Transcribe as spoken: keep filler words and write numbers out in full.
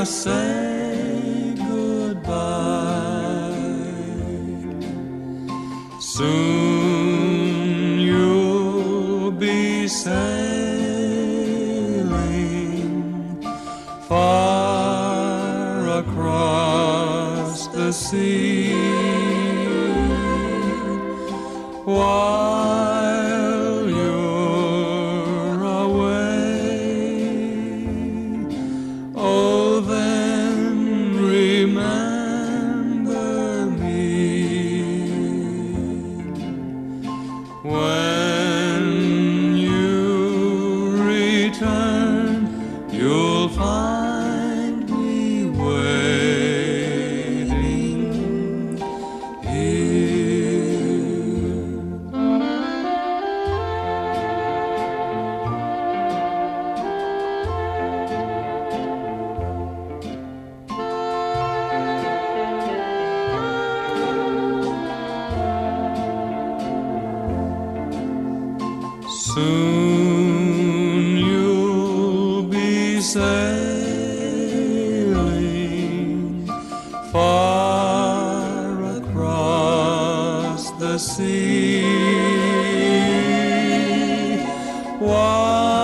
say goodbye. Soon you'll be sailing far across the sea. While you're away, oh, then remember me. When you return, you'll find me waiting here. Soon you'll be sailing far across the sea. While